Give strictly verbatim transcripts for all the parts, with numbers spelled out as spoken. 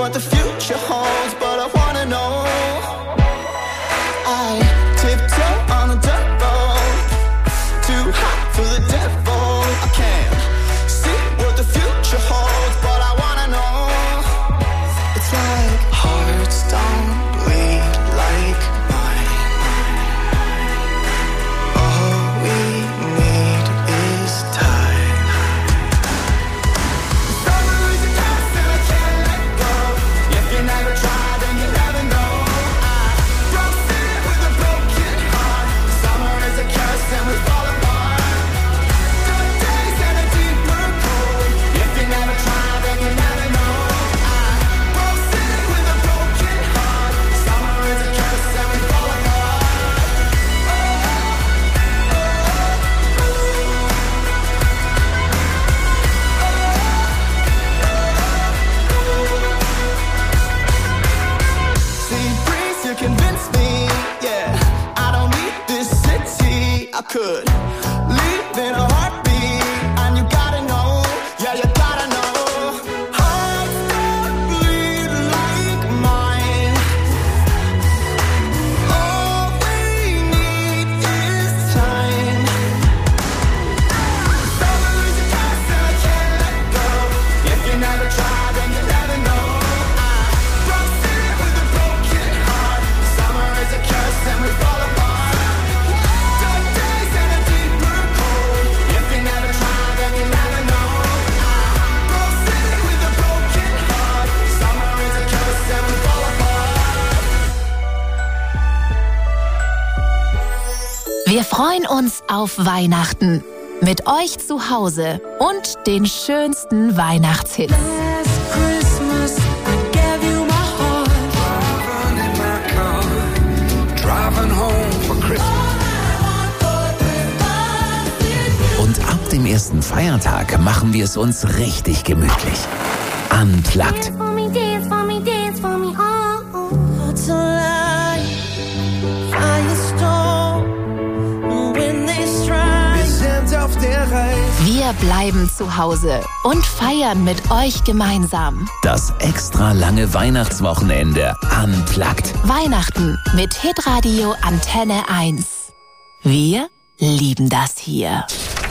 what the future holds, but I wanna know. I tiptoe on a dirt road, too hot for the devil. I can't see what the future holds, but I wanna know. It's like hearts don't bleed like mine. All we need is time. Summer is a curse and I can't let go. If you never try, then you never know. I broke it with a broken heart. Summer is a curse and we fall apart. Dark days and a deeper cold. If you never try, then you never know. I broke it with a broken heart. Summer is a curse and we fall apart. See, breeze, you convince me, yeah. I don't need this city. I could leave in a heartbeat, and you gotta know, yeah, you gotta know. Hearts don't bleed like mine. All we need is time. Summer is a curse and I can't let go. If you never try, then you never know. I broke it with a broken heart. Summer is a curse and we fall apart. Dark days and a deeper cold. If you never try, then you never know. I broke it with a broken heart. Summer is a curse and we fall apart. Wir freuen uns auf Weihnachten. Mit euch zu Hause und den schönsten Weihnachtshits. Last Christmas, I gave you my heart. Driving in my car, driving home for Christmas. Und ab dem ersten Feiertag machen wir es uns richtig gemütlich. Unplugged. For me, dance for me, dance for me, oh, oh. Hearts alive, firestorm, when they strike. Wir sind auf der Reise. Wir bleiben zu Hause und feiern mit euch gemeinsam. Das extra lange Weihnachtswochenende Unplugged. Weihnachten mit Hitradio Antenne eins. Wir lieben das hier.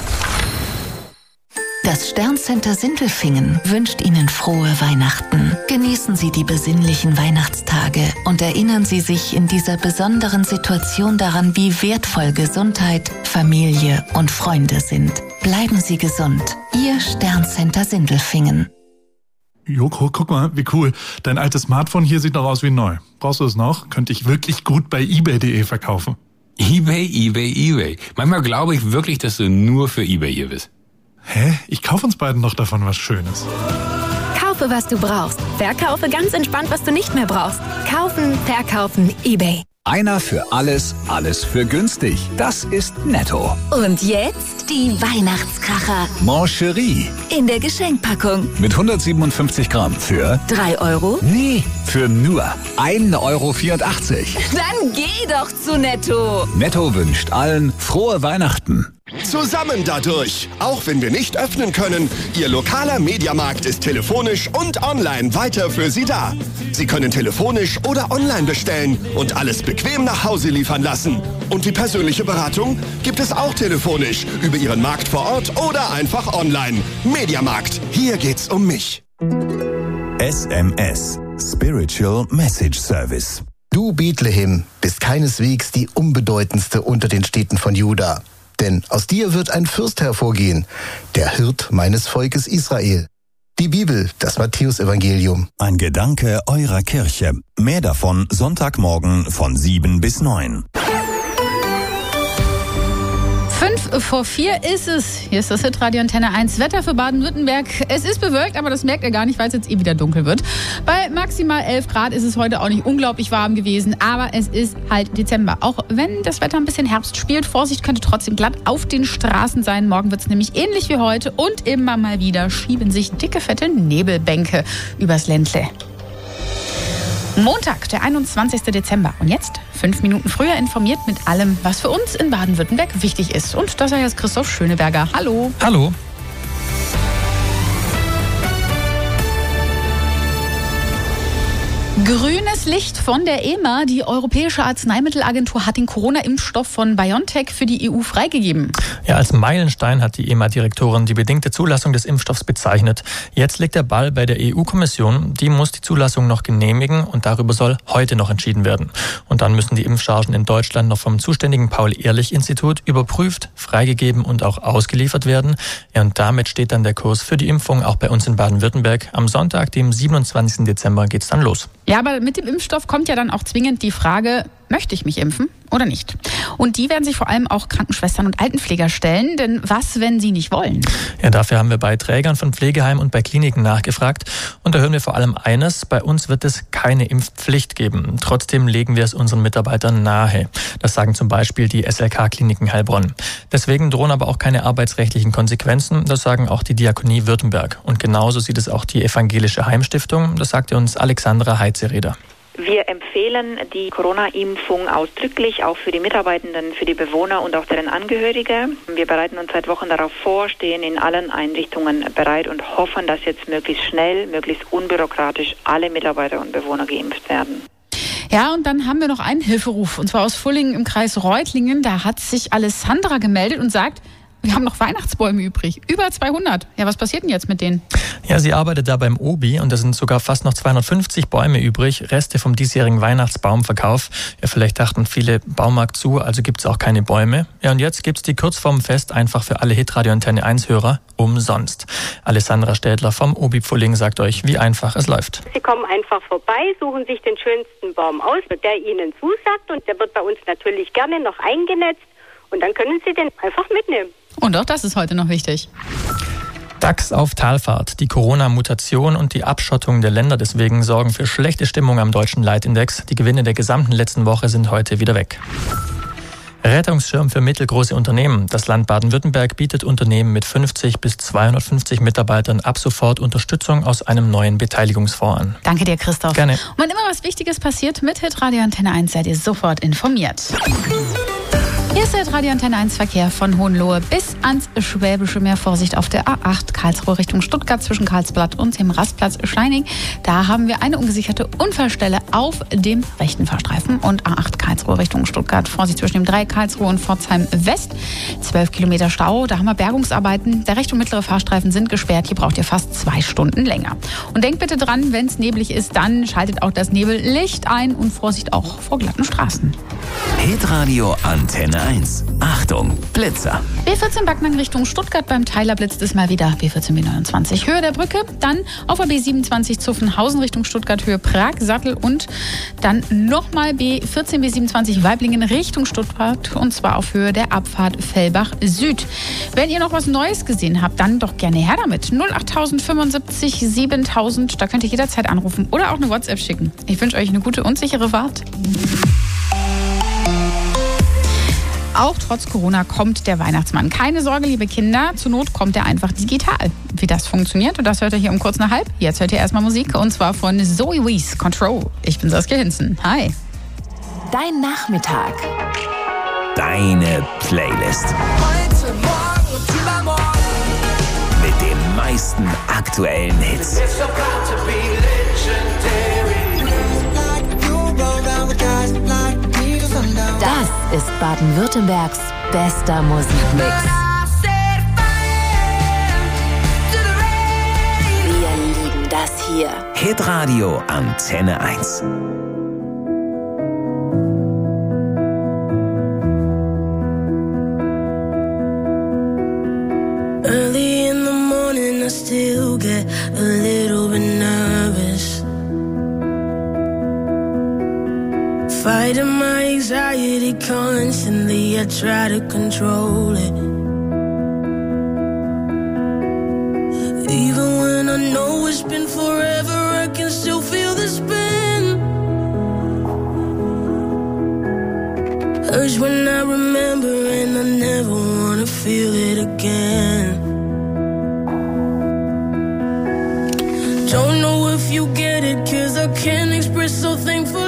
Das Sterncenter Sindelfingen wünscht Ihnen frohe Weihnachten. Genießen Sie die besinnlichen Weihnachtstage und erinnern Sie sich in dieser besonderen Situation daran, wie wertvoll Gesundheit, Familie und Freunde sind. Bleiben Sie gesund. Ihr Sterncenter Sindelfingen. Joko, guck mal, wie cool. Dein altes Smartphone hier sieht noch aus wie neu. Brauchst du es noch? Könnte ich wirklich gut bei ebay punkt de verkaufen. eBay, eBay, eBay. Manchmal glaube ich wirklich, dass du nur für eBay hier bist. Hä? Ich kaufe uns beiden noch davon was Schönes. Kaufe, was du brauchst. Verkaufe ganz entspannt, was du nicht mehr brauchst. Kaufen, verkaufen, eBay. Einer für alles, alles für günstig. Das ist Netto. Und jetzt die Weihnachtskracher Mancherie in der Geschenkpackung. mit hundertsiebenundfünfzig Gramm für... Drei Euro? Nee, für nur ein Euro vierundachtzig. Dann geh doch zu Netto. Netto wünscht allen frohe Weihnachten. Zusammen dadurch. Auch wenn wir nicht öffnen können, Ihr lokaler Mediamarkt ist telefonisch und online weiter für Sie da. Sie können telefonisch oder online bestellen und alles bequem nach Hause liefern lassen. Und die persönliche Beratung gibt es auch telefonisch, über Ihren Markt vor Ort oder einfach online. Mediamarkt, hier geht's um mich. S M S, Spiritual Message Service. Du, Bethlehem, bist keineswegs die unbedeutendste unter den Städten von Juda. Denn aus dir wird ein Fürst hervorgehen, der Hirt meines Volkes Israel. Die Bibel, das Matthäusevangelium. Ein Gedanke eurer Kirche. Mehr davon Sonntagmorgen von sieben bis neun. Fünf vor vier ist es. Hier ist das Hitradio Antenne eins. Wetter für Baden-Württemberg. Es ist bewölkt, aber das merkt ihr gar nicht, weil es jetzt eh wieder dunkel wird. Bei maximal elf Grad ist es heute auch nicht unglaublich warm gewesen, aber es ist halt Dezember. Auch wenn das Wetter ein bisschen Herbst spielt, Vorsicht, könnte trotzdem glatt auf den Straßen sein. Morgen wird es nämlich ähnlich wie heute und immer mal wieder schieben sich dicke, fette Nebelbänke übers Ländle. Montag, der einundzwanzigster Dezember. Und jetzt, fünf Minuten früher, informiert mit allem, was für uns in Baden-Württemberg wichtig ist. Und das ist jetzt Christoph Schöneberger. Hallo. Hallo. Grünes Licht von der E M A. Die Europäische Arzneimittelagentur hat den Corona-Impfstoff von BioNTech für die E U freigegeben. Ja, als Meilenstein hat die E M A-Direktorin die bedingte Zulassung des Impfstoffs bezeichnet. Jetzt liegt der Ball bei der E U-Kommission. Die muss die Zulassung noch genehmigen und darüber soll heute noch entschieden werden. Und dann müssen die Impfchargen in Deutschland noch vom zuständigen Paul-Ehrlich-Institut überprüft, freigegeben und auch ausgeliefert werden. Ja, und damit steht dann der Kurs für die Impfung auch bei uns in Baden-Württemberg. Am Sonntag, dem siebenundzwanzigsten Dezember, geht's dann los. Ja, aber mit dem Impfstoff kommt ja dann auch zwingend die Frage, möchte ich mich impfen oder nicht? Und die werden sich vor allem auch Krankenschwestern und Altenpfleger stellen. Denn was, wenn sie nicht wollen? Ja, dafür haben wir bei Trägern von Pflegeheimen und bei Kliniken nachgefragt. Und da hören wir vor allem eines: Bei uns wird es keine Impfpflicht geben. Trotzdem legen wir es unseren Mitarbeitern nahe. Das sagen zum Beispiel die S L K-Kliniken Heilbronn. Deswegen drohen aber auch keine arbeitsrechtlichen Konsequenzen. Das sagen auch die Diakonie Württemberg. Und genauso sieht es auch die Evangelische Heimstiftung. Das sagte uns Alexandra Heitzereder. Wir empfehlen die Corona-Impfung ausdrücklich, auch für die Mitarbeitenden, für die Bewohner und auch deren Angehörige. Wir bereiten uns seit Wochen darauf vor, stehen in allen Einrichtungen bereit und hoffen, dass jetzt möglichst schnell, möglichst unbürokratisch alle Mitarbeiter und Bewohner geimpft werden. Ja, und dann haben wir noch einen Hilferuf, und zwar aus Fullingen im Kreis Reutlingen. Da hat sich Alessandra gemeldet und sagt, wir haben noch Weihnachtsbäume übrig. Über zweihundert. Ja, was passiert denn jetzt mit denen? Ja, sie arbeitet da beim Obi und da sind sogar fast noch zweihundertfünfzig Bäume übrig. Reste vom diesjährigen Weihnachtsbaumverkauf. Ja, vielleicht dachten viele, Baumarkt zu, also gibt es auch keine Bäume. Ja, und jetzt gibt es die kurz vorm Fest einfach für alle Hitradio Antenne eins Hörer umsonst. Alessandra Städtler vom Obi Pfulling sagt euch, wie einfach es läuft. Sie kommen einfach vorbei, suchen sich den schönsten Baum aus, der ihnen zusagt, und der wird bei uns natürlich gerne noch eingenetzt, und dann können Sie den einfach mitnehmen. Und auch das ist heute noch wichtig. DAX auf Talfahrt. Die Corona-Mutation und die Abschottung der Länder deswegen sorgen für schlechte Stimmung am deutschen Leitindex. Die Gewinne der gesamten letzten Woche sind heute wieder weg. Rettungsschirm für mittelgroße Unternehmen. Das Land Baden-Württemberg bietet Unternehmen mit fünfzig bis zweihundertfünfzig Mitarbeitern ab sofort Unterstützung aus einem neuen Beteiligungsfonds an. Danke dir, Christoph. Gerne. Und wenn immer was Wichtiges passiert mit Hitradio Antenne eins, seid ihr sofort informiert. Hier ist der Radio Antenne eins Verkehr von Hohenlohe bis ans Schwäbische Meer. Vorsicht auf der A acht Karlsruhe Richtung Stuttgart zwischen Karlsblatt und dem Rastplatz Schleining. Da haben wir eine ungesicherte Unfallstelle auf dem rechten Fahrstreifen. Und A acht Karlsruhe Richtung Stuttgart. Vorsicht zwischen dem Dreieck Karlsruhe und Pforzheim West. zwölf Kilometer Stau. Da haben wir Bergungsarbeiten. Der rechte und mittlere Fahrstreifen sind gesperrt. Hier braucht ihr fast zwei Stunden länger. Und denkt bitte dran, wenn es neblig ist, dann schaltet auch das Nebellicht ein. Und Vorsicht auch vor glatten Straßen. Hitradio Antenne eins. Achtung, Blitzer. B vierzehn Backnang Richtung Stuttgart, beim Tyler blitzt es mal wieder. B vierzehn B neunundzwanzig Höhe der Brücke. Dann auf der B siebenundzwanzig Zuffenhausen Richtung Stuttgart, Höhe Prag, Sattel. Und dann nochmal B vierzehn B siebenundzwanzig Weiblingen Richtung Stuttgart. Und zwar auf Höhe der Abfahrt Fellbach Süd. Wenn ihr noch was Neues gesehen habt, dann doch gerne her damit. null acht fünfundsiebzig siebentausend. Da könnt ihr jederzeit anrufen oder auch eine WhatsApp schicken. Ich wünsche euch eine gute und sichere Fahrt. Auch trotz Corona kommt der Weihnachtsmann. Keine Sorge, liebe Kinder, zur Not kommt er einfach digital. Wie das funktioniert, und das hört ihr hier um kurz nach halb. Jetzt hört ihr erstmal Musik, und zwar von Zoe Wees, Control. Ich bin Saskia Hinzen. Hi. Dein Nachmittag. Deine Playlist. Heute, morgen und übermorgen. Mit den meisten aktuellen Hits. It's about to be legendary. Das ist Baden-Württembergs bester Musikmix. Wir lieben das hier. Hitradio Antenne eins. Early in the morning, I still get a little bit nervous. Fighting my anxiety constantly, I try to control it. Even when I know it's been forever, I can still feel the spin. Urge when I remember, and I never wanna feel it again. Don't know if you get it, 'cause I can't express, so thankful